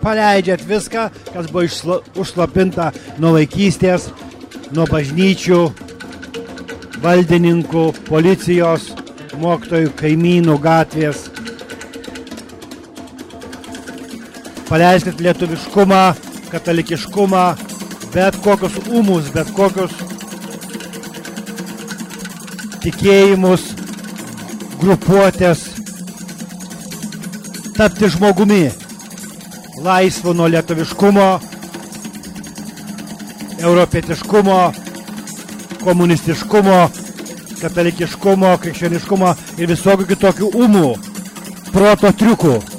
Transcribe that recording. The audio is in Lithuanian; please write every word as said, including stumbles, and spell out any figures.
paleidžiat viską, kas buvo išsla, užslapinta nuo vaikystės, nuo bažnyčių, valdininkų, policijos, mokytojų, kaimynų, gatvės. Paleiskit lietuviškumą, katalikiškumą, bet kokius ūmus, bet kokius tikėjimus, grupuotės, tapti žmogumi, laisvu nuo lietuviškumo, europietiškumo, komunistiškumo, katalikiškumo, krikščioniškumo ir visokių kitokių ūmų, proto triukų.